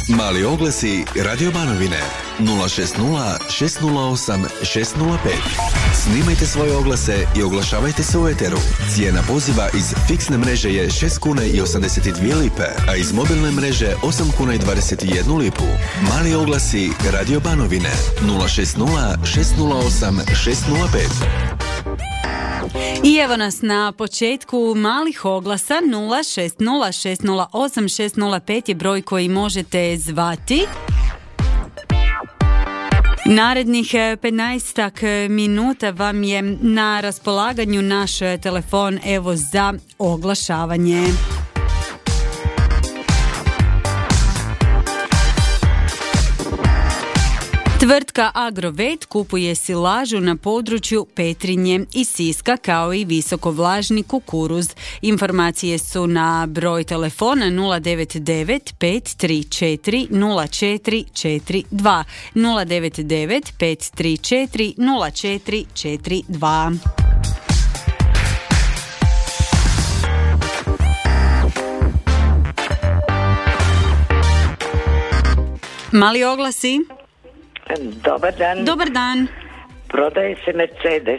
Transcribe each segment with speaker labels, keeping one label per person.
Speaker 1: Mali oglasi Radio Banovine 060 608 605. Snimajte svoje oglase i oglašavajte se u eteru. Cijena poziva iz fiksne mreže je 6 kuna i 82 lipe, a iz mobilne mreže 8 kuna i 21 lipu. Mali oglasi Radio Banovine 060 608 605.
Speaker 2: I evo nas na početku malih oglasa. 060 608 605 je broj koji možete zvati. Narednih 15 minuta vam je na raspolaganju naš telefon evo za oglašavanje. Tvrtka Agrovet kupuje silažu na području Petrinje i Siska kao i visokovlažni kukuruz. Informacije su na broj telefona 099 534 0442 099 534 0442. Mali oglasi.
Speaker 3: Dobar dan.
Speaker 2: Dobar dan.
Speaker 3: Prodaje se Mercedes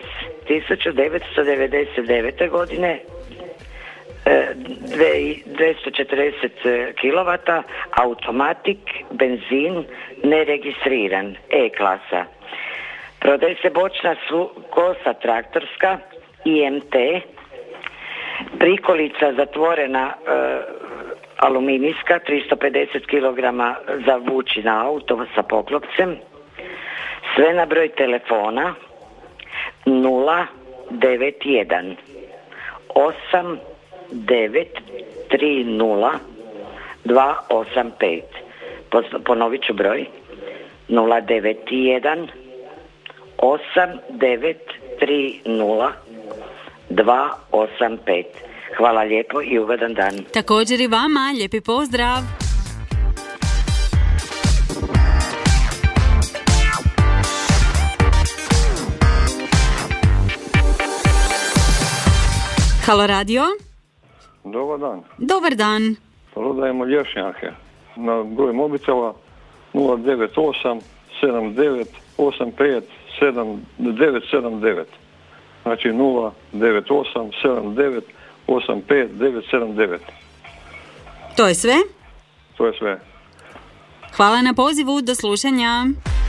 Speaker 3: 1999. godine, 240 kW, automatik, benzin, neregistriran, E-klasa. Prodaje se bočna kosa traktorska, IMT, prikolica zatvorena, aluminijska, 350 kg za vuči na auto sa poklopcem. Sve na broj telefona 091 8930 285. Ponovit ću broj 091 8930 285. Hvala lijepo i ugodan dan.
Speaker 2: Također i vama, lijepi pozdrav. Halo radio.
Speaker 4: Dobar dan.
Speaker 2: Dobar dan.
Speaker 4: Prodajemo lješnjake na broj mobitela 098 79 85 979. Znači 098 79 85 979.
Speaker 2: To je sve?
Speaker 4: To je sve.
Speaker 2: Hvala na pozivu, do slušanja.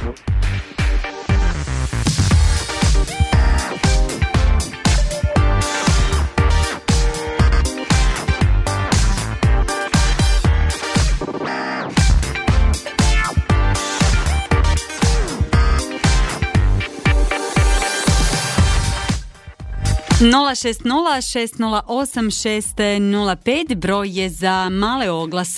Speaker 2: Nula 608 broj je za male oglase.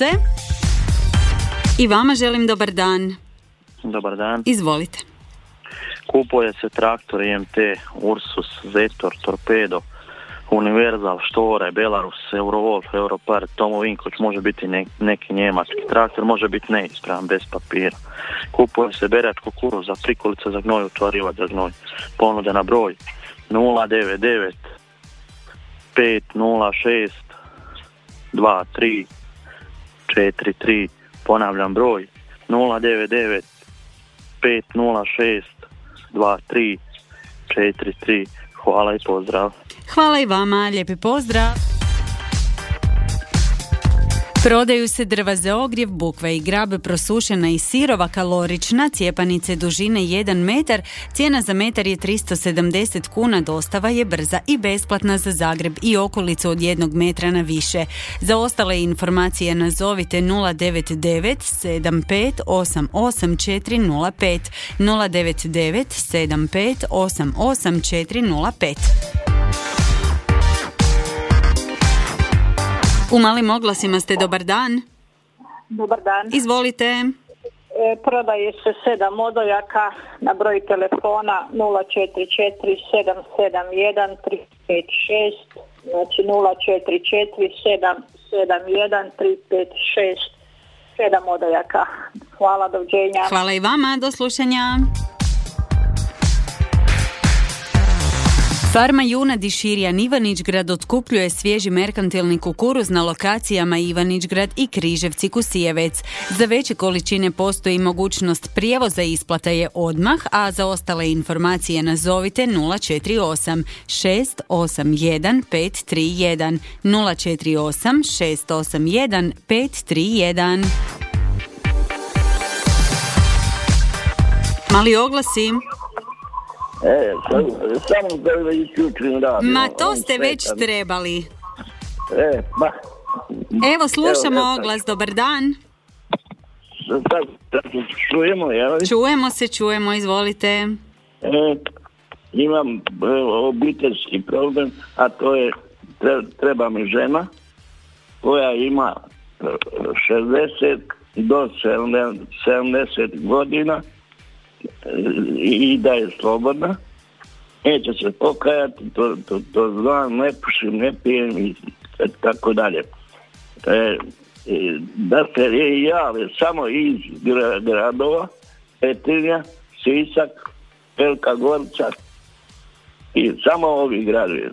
Speaker 2: I vama želim dobar dan.
Speaker 5: Dobar dan.
Speaker 2: Izvolite.
Speaker 5: Kupuje se traktor IMT, Ursus, Zetor, Torpedo, Universal, Štore, Belarus, Eurovol, Europar, Tomo Vinkoć, može biti neki njemački traktor, može biti neispravan, bez papira. Kupuje se berač kukuruza, prikolica za gnoj, utvarivač za gnoj. Ponude na broj 099 506 23 43. Ponavljam broj 099 506 23 43. Hvala i pozdrav.
Speaker 2: Hvala i vama, lijepi pozdrav. Prodaju se drva za ogrjev, bukva i grab, prosušena i sirova, kalorična, cijepanice dužine 1 metar, cijena za metar je 370 kuna, dostava je brza i besplatna za Zagreb i okolicu od 1 metra na više. Za ostale informacije nazovite 099 75 88405 099 75 88405. U malim oglasima ste, dobar dan.
Speaker 6: Dobar dan.
Speaker 2: Izvolite.
Speaker 6: Prodaje se 7 odojaka na broj telefona 044 771 356, znači 044 771 356, 7 odojaka. Hvala, doviđenja.
Speaker 2: Hvala i vama, do slušanja. Farma Juna Diširjan Ivanić-Grad otkupljuje svježi merkantilni kukuruz na lokacijama Ivanić-Grad i Križevci-Kusijevec. Za veće količine postoji mogućnost prijevoza i isplata je odmah, a za ostale informacije nazovite 048 681 531 048 681 531. Mali oglasi.
Speaker 7: Samo da isključim radio.
Speaker 2: Ma to ste već trebali.
Speaker 7: Ma.
Speaker 2: Evo slušamo oglas, dobar dan.
Speaker 7: Čujemo, jel?
Speaker 2: Čujemo, izvolite.
Speaker 7: Imam obiteljski problem, a to je treba mi žena koja ima 60 do 70 godina i da je slobodna, neće se pokajati, to znam, ne pušim, ne pijem i tako dalje. Da se jave samo iz gradova, Petrinja, Sisak, Velika Gorica i samo ovi gradovi.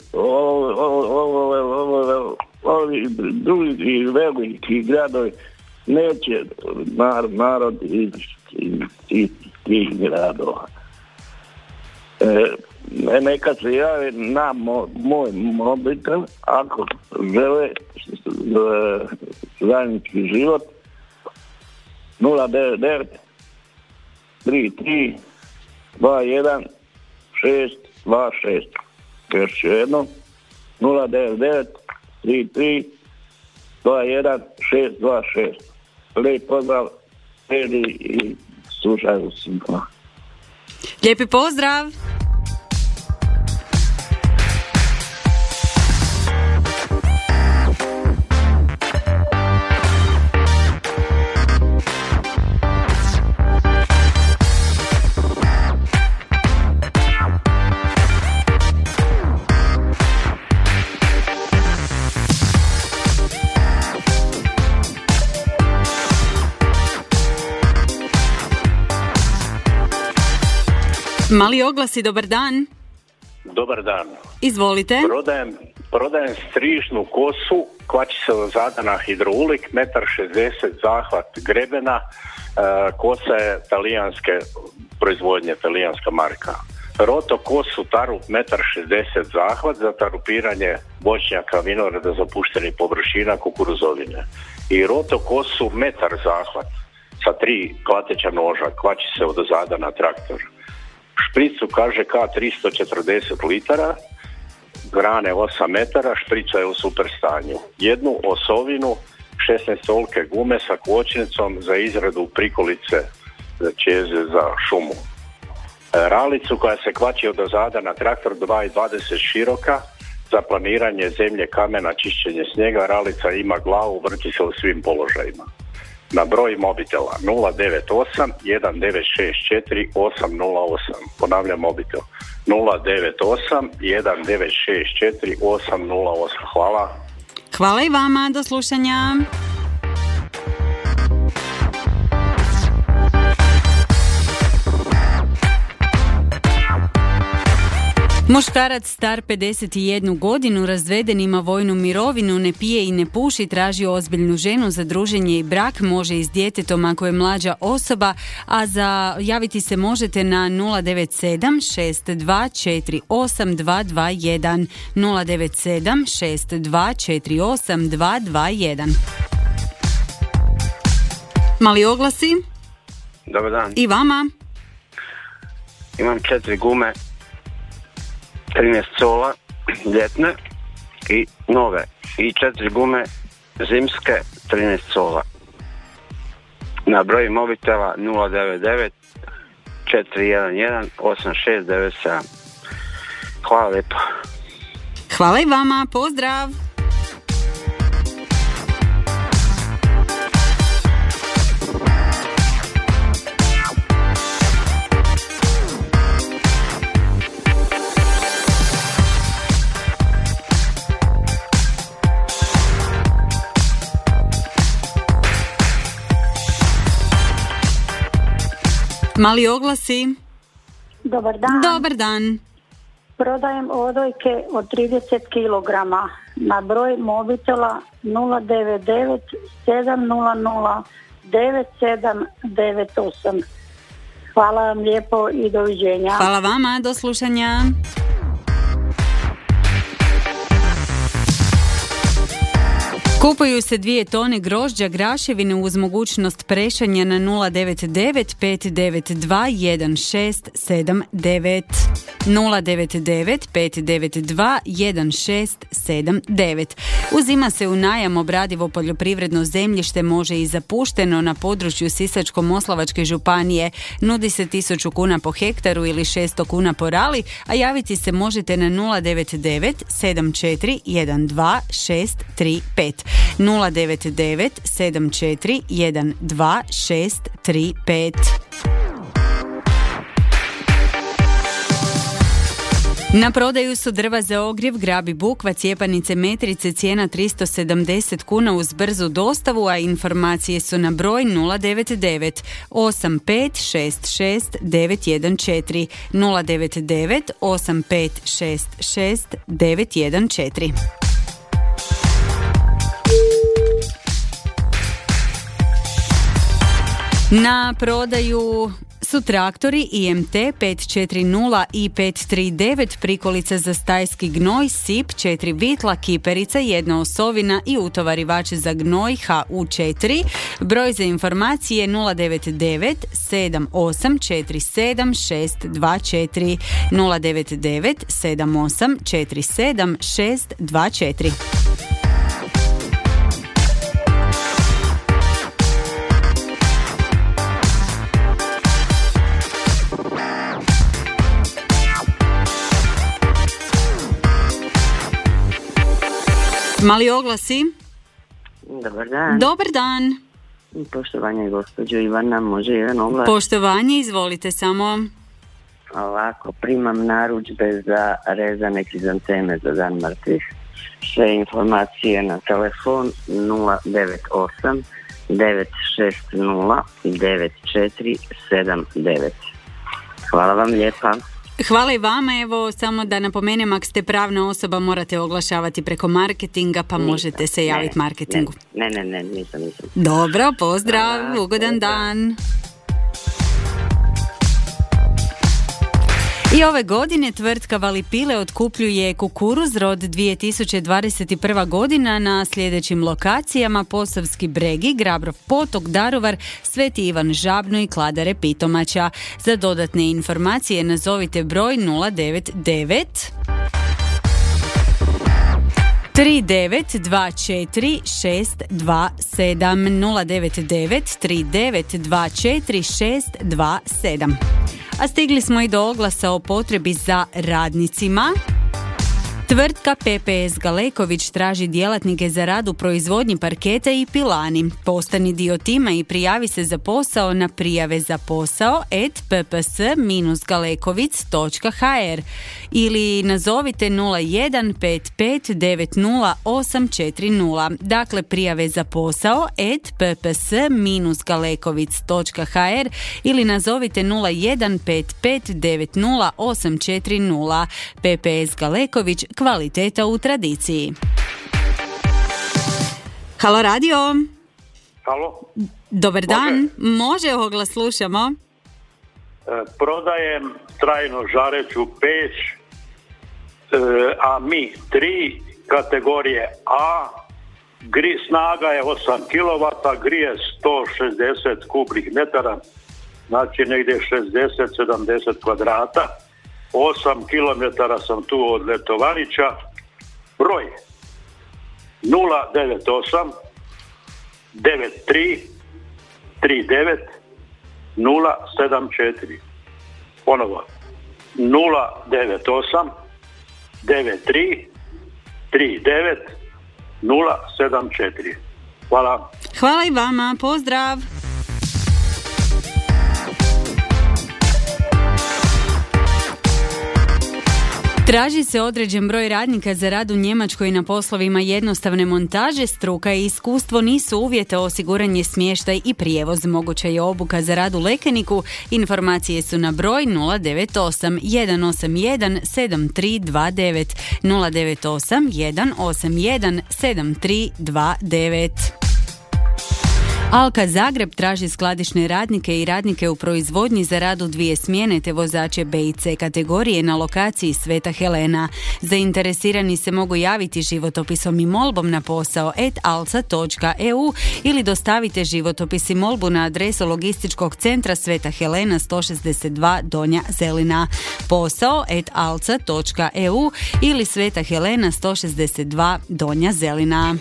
Speaker 7: Ovi drugi veliki gradovi neće narod iz tih gradova. Neka se jave na moj mobitel ako žele zajednički život 099 33 21 626. Još ću jedno 099 33 21 626. Lijep pozdrav i slušaju svima.
Speaker 2: Lijepi pozdrav! Mali oglasi, dobar dan.
Speaker 8: Dobar dan.
Speaker 2: Izvolite.
Speaker 8: Prodajem strižnu kosu, kvači se od zadana hidroulik, 1,60 m, zahvat grebena, kosa je talijanske proizvodnje, talijanska marka. Roto kosu tarup 1,60 m, zahvat za tarupiranje voćnjaka, vinograda, zapuštenih površina, kukuruzovine. I roto kosu metar zahvat sa 3 klateća noža, kvači se od zadana traktor. Špricu kaže K 340 litara, grane 8 metara, šprica je u super stanju. Jednu osovinu, 16 olke gume sa kvočnicom za izradu prikolice za čeze za šumu. Ralicu koja se kvači od ozada na traktor 2,20 široka za planiranje zemlje, kamena, čišćenje snijega. Ralica ima glavu, vrti se u svim položajima. Na broj mobitela 098 1964 808. Ponavljam mobitel 098 1964 808. Hvala.
Speaker 2: Hvala i vama, do slušanja. Muškarac star 51 godinu, razveden, ima vojnu mirovinu, ne pije i ne puši, traži ozbiljnu ženu za druženje i brak, može i s djetetom ako je mlađa osoba, a za javiti se možete na 097 6248 221 097 6248 221. Mali oglasi.
Speaker 9: Dobar dan.
Speaker 2: I vama.
Speaker 9: Imam 4 gume 13 cola ljetne i nove i 4 gume zimske 13 cola. Na broj mobitela 099 411 8697. Hvala lijepo.
Speaker 2: Hvala i vama, pozdrav. Mali oglasi.
Speaker 10: Dobar dan.
Speaker 2: Dobar dan.
Speaker 6: Prodajem odojke od 30 kg na broj mobitela 099 700 9798. Hvala vam lijepo i doviđenja.
Speaker 2: Hvala vama, do slušanja. Kupuju se 2 tone grožđa graševine uz mogućnost prešanja na 099 592 1679. 099 592 1679. Uzima se u najam obradivo poljoprivredno zemljište, može i zapušteno na području Sisačko-moslavačke županije. Nudi se 1000 kuna po hektaru ili 600 kuna po rali, a javiti se možete na 099 7412 635. 099 7412 635. Na prodaju su drva za ogrjev, grab i bukva, cijepanice, metrice, cijena 370 kuna uz brzu dostavu, a informacije su na broj 099 8566 914 099 8566 914. Na prodaju su traktori IMT 540 i 539, prikolica za stajski gnoj, sip, 4 vitla, kiperica, 1 osovina i utovarivač za gnoj HU4. Broj za informacije 099 7847 624 099 7847 624. Mali oglasi.
Speaker 10: Dobar dan.
Speaker 2: Dobar dan.
Speaker 10: Poštovanje gospođo Ivana, može jedan oglas?
Speaker 2: Poštovanje, izvolite samo.
Speaker 10: Ovako, primam narudžbe za rezane krizanteme za dan mrtvih. Sve informacije na telefon 098 960 9479. Hvala vam lijepa.
Speaker 2: Hvala i vama, evo samo da napomenem, ako ste pravna osoba morate oglašavati preko marketinga, pa možete se javiti marketingu.
Speaker 10: Ne, nisam.
Speaker 2: Dobro, pozdrav, ugodan dan. I ove godine tvrtka Valipile otkupljuje kukuruz rod 2021. godina na sljedećim lokacijama: Posavski Bregi, Grabrov Potok, Daruvar, Sveti Ivan Žabno i Kladare Pitomača. Za dodatne informacije nazovite broj 099 3924 627 099 3924 627. A stigli smo i do oglasa o potrebi za radnicima. Tvrtka PPS Galeković traži djelatnike za rad u proizvodnji parketa i pilani. Postani dio tima i prijavi se za posao na prijave za posao @pps-galekovic.hr ili nazovite 0155900840. Dakle, prijave za posao @pps-galekovic.hr ili nazovite 0155900840. PPS Galeković, kvaliteta u tradiciji. Halo radio.
Speaker 11: Halo.
Speaker 2: Dobar dan. Može oglas, slušamo.
Speaker 11: Prodajem trajno žareću peć AMI 3 kategorije A. Snaga je 8 kW, grije 160 kubnih metara, znači negdje 60-70 kvadrata. 8 km sam tu od Letovanića. Broj 098 93 39 074. Ponovo 098 93 39 074. Hvala.
Speaker 2: Hvala i vama, pozdrav. Traži se određen broj radnika za rad u Njemačkoj na poslovima jednostavne montaže. Struka i iskustvo nisu uvjete, osiguranje smještaj i prijevoz. Moguća je obuka za rad u Lekeniku. Informacije su na broj 098 181 7329 098 181 7329. Alka Zagreb traži skladišne radnike i radnike u proizvodnji za rad u 2 smjene te vozače B i C kategorije na lokaciji Sveta Helena. Zainteresirani se mogu javiti životopisom i molbom na posao @alca.eu ili dostavite životopis i molbu na adresu logističkog centra Sveta Helena 162 Donja Zelina. Posao @alca.eu ili Sveta Helena 162 Donja Zelina.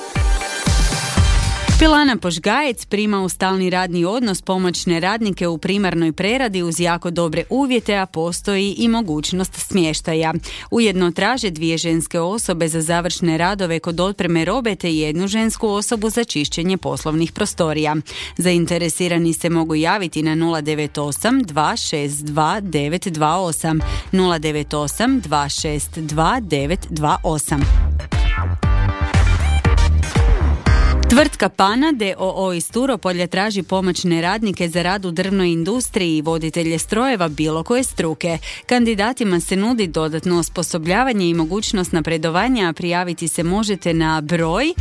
Speaker 2: Pilana Požgajec prima u stalni radni odnos pomoćne radnike u primarnoj preradi uz jako dobre uvjete, a postoji i mogućnost smještaja. Ujedno traže 2 ženske osobe za završne radove kod otpreme robe te 1 žensku osobu za čišćenje poslovnih prostorija. Zainteresirani se mogu javiti na 098 262 928 098 262 928. Tvrtka Pana d.o.o. iz Turopolja traži pomoćne radnike za rad u drvnoj industriji i voditelje strojeva bilo koje struke. Kandidatima se nudi dodatno osposobljavanje i mogućnost napredovanja, a prijaviti se možete na broj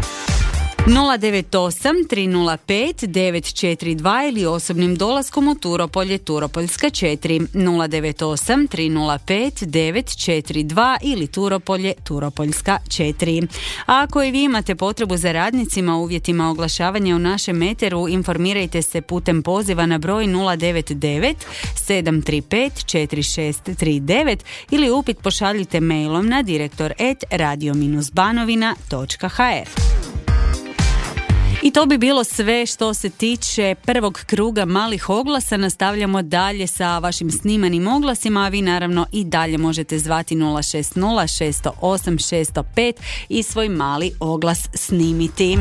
Speaker 2: 098 305 942 ili osobnim dolaskom u Turopolje, Turopoljska 4, 098 305 942 ili Turopolje, Turopoljska 4. A ako i vi imate potrebu za radnicima u uvjetima oglašavanja u našem eteru, informirajte se putem poziva na broj 099 735 4639 ili upit pošaljite mailom na direktor@radio-banovina.hr. I to bi bilo sve što se tiče prvog kruga malih oglasa. Nastavljamo dalje sa vašim snimanim oglasima, a vi naravno i dalje možete zvati 060 608 605 i svoj mali oglas snimiti.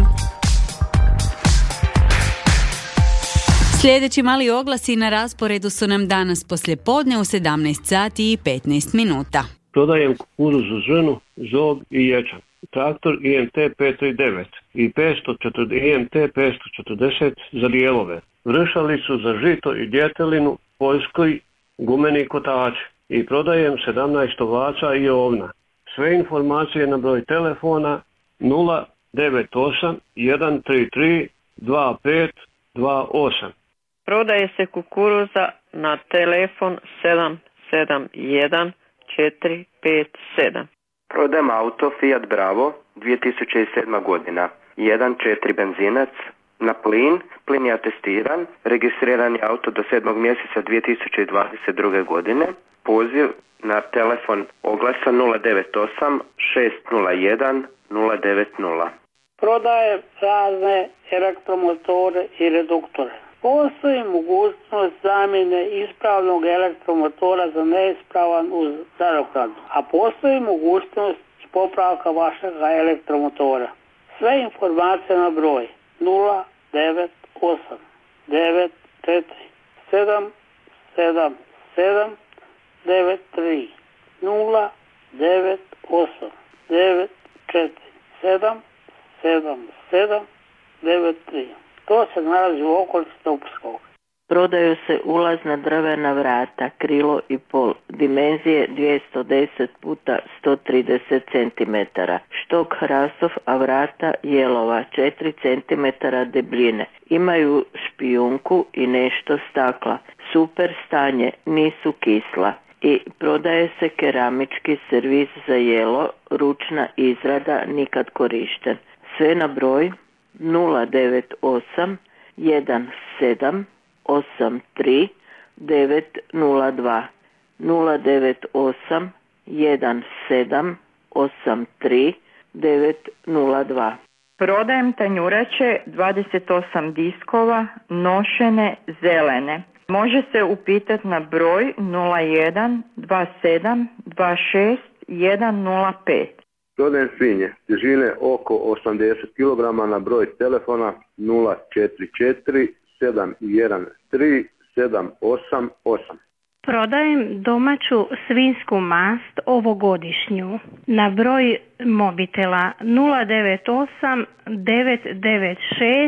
Speaker 2: Sljedeći mali oglasi na rasporedu su nam danas poslijepodne u 17 sati i 15 minuta.
Speaker 12: Prodajem kukuruz za ženu, žog i ječam. Traktor IMT 539 i IMT 540 za dijelove. Vršalicu za žito i djetelinu, poljskoj, gumeni kotač. I prodajem 17 ovaca i ovna. Sve informacije na broj telefona 098 133 2528.
Speaker 13: Prodaje se kukuruza na telefon 771 457.
Speaker 14: Prodajem auto Fiat Bravo 2007. godina. 1.4 benzinac na plin. Plin je atestiran. Registriran je auto do 7. mjeseca 2022. godine. Poziv na telefon oglasa 098 601 090.
Speaker 15: Prodajem razne elektromotore i reduktore. Postoji mogućnost zamjene ispravnog elektromotora za neispravan uz nadoknadu, a postoji mogućnost popravka vašeg elektromotora. Sve informacije na broj 098 94 777 93 098 94 777 93. To se nalazi u okolici Topskog.
Speaker 13: Prodaju se ulazna drvena vrata, krilo i pol, dimenzije 210 puta 130 cm, štok hrastov, a vrata jelova 4 cm debljine. Imaju špijunku i nešto stakla. Super stanje, nisu kisla. I prodaje se keramički servis za jelo, ručna izrada, nikad korišten. Sve na broj 098 17 83 902 098 17 83 902.
Speaker 16: Prodajem tanjurače 28 diskova, nošene, zelene. Može se upitati na broj 01 27 26 105.
Speaker 17: Prodajem svinje, težine oko 80 kg na broj telefona 044 713 788.
Speaker 18: Prodajem domaću svinjsku mast ovogodišnju na broj mobitela 098 996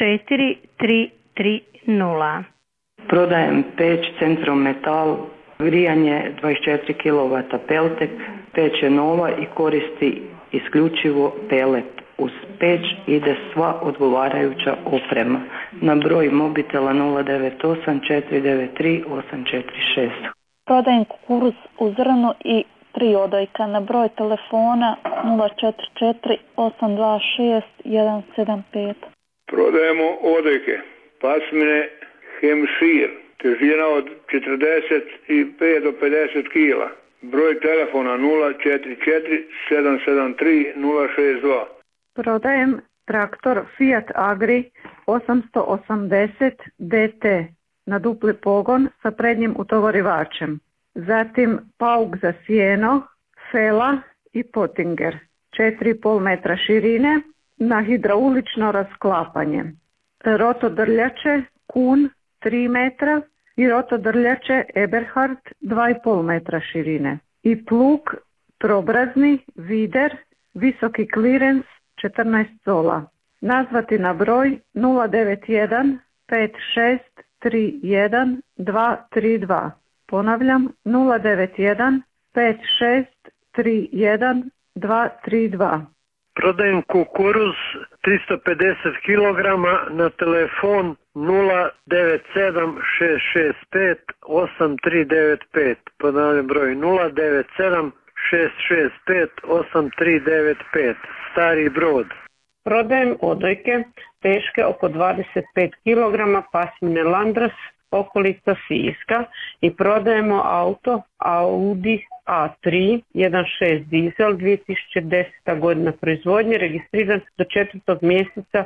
Speaker 18: 4330.
Speaker 10: Prodajem peć Centrometal, grijanje 24 kW Peltek, peć je nova i koristi isključivo pelet. Uz peć ide sva odgovarajuća oprema. Na broj mobitela 098 493 846.
Speaker 19: Prodajem kukuruz u zrnu i 3 odojka na broj telefona 044 826 175.
Speaker 20: Prodajemo odojke pasmine Hemšir, težina od 45 do 50 kila. Broj telefona 044 773 062.
Speaker 21: Prodajem traktor Fiat Agri 880 DT na dupli pogon sa prednjim utovarivačem. Zatim pauk za sjeno, Fela i Pottinger 4,5 metra širine na hidraulično rasklapanje. Rotodrljače Kun 3 metra i rotodrljače Eberhard 2,5 metra širine. I plug trobrazni Vider visoki klirens 14 cola. Nazvati na broj 091 56 31 232. Ponavljam 091 56 31 232.
Speaker 12: Prodajem kukuruz 350 kg na telefon 097 665 8395. Ponavljam broj 097 665 8395. Stari Brod.
Speaker 22: Prodajem odojke teške oko 25 kg pasmine Landras, okolica Siska i prodajemo auto Audi A3 1.6 dizel 2010. godina proizvodnje, registriran do 4. mjeseca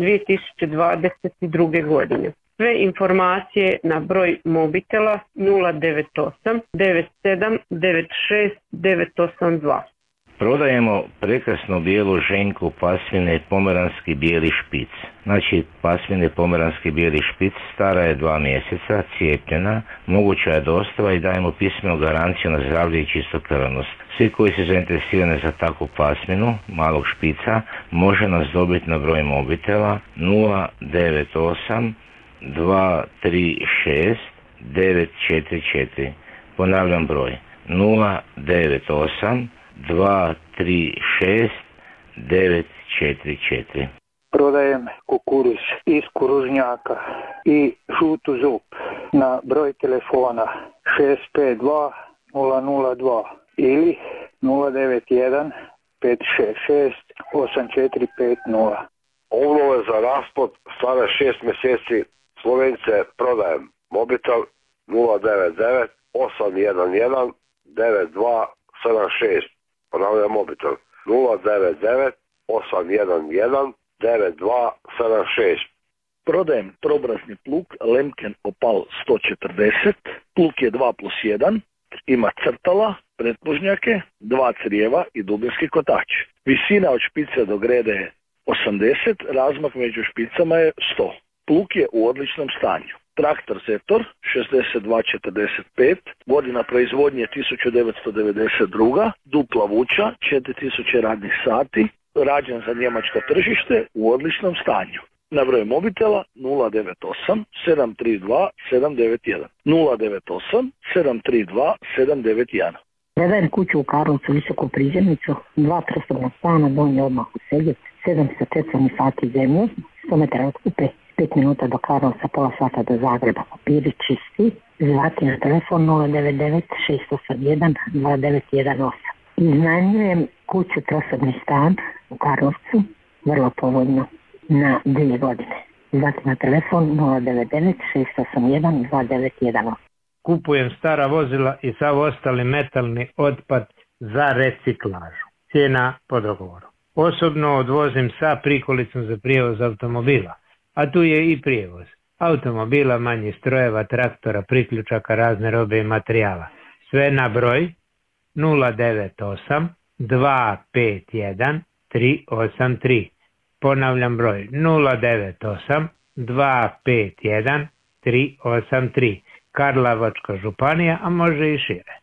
Speaker 22: 2022. godine. Sve informacije na broj mobitela 098 97 96 982.
Speaker 23: Prodajemo prekrasnu bijelu ženku pasmine pomeranski bijeli špic. Znači pasmine pomeranski bijeli špic stara je 2 mjeseca, cijepljena, moguća je dostava i dajemo pismenu garanciju na zdravlje i čistokrvnost. Svi koji su zainteresirani za takvu pasminu malog špica može nas dobiti na broj mobitela 098 236 944. Ponavljam broj 098 236 944.
Speaker 24: Prodajem kukuruz iz kuružnjaka i žutu zup na broj telefona 652 002 ili 091 566 8450.
Speaker 25: Ovnove za raspod stare 6 mjeseci Slovence prodajem. Mobitel 099 811 9276. Ponavljam mobitel 099 811 9276.
Speaker 26: Prodajem trobrazni plug Lemken Opal 140. Plug je 2+1, ima crtala, pretplužnjake, 2 crijeva i dubinski kotač. Visina od špice do grede je 80, razmak među špicama je 100. Plug je u odličnom stanju. Traktor Zetor 6245, godina proizvodnje 1992, dupla vuča, 4000 radnih sati, rađen za njemačko tržište u odličnom stanju. Na broj mobitela 098 732 791. 098 732 791.
Speaker 27: Predajem kuću u Karlovcu, visoku prizemnicu, 2 prostorna stana, donji odmah u Seget, 700 četvornih sati zemlje, 100 metara otkupe, 5 minuta do Karlovca, pola sata do Zagreba, papiri čisti, zvati na telefon 099 681 2918. Iznajmljujem kuću trosobni stan u Karlovcu, vrlo povoljno, na 2 godine. Zvati na telefon 099 681 2918.
Speaker 28: Kupujem stara vozila i sav ostali metalni otpad za reciklažu. Cijena po dogovoru. Osobno odvozim sa prikolicom za prijevoz automobila, a tu je i prijevoz automobila, manjih strojeva, traktora, priključaka, razne robe i materijala. Sve na broj 098 251 383. Ponavljam broj 098 251 383. Karlovačka županija, a može i šire.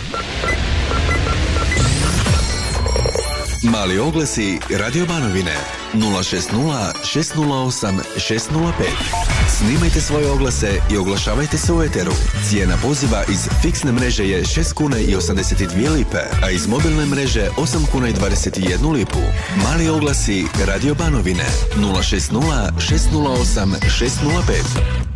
Speaker 1: Mali oglasi Radio Banovine 060 608 605. Snimajte svoje oglase i oglašavajte se u eteru. Cijena poziva iz fiksne mreže je 6 kuna i 82 lipe, a iz mobilne mreže 8 kuna i 21 lipu. Mali oglasi Radio Banovine 060 608 605.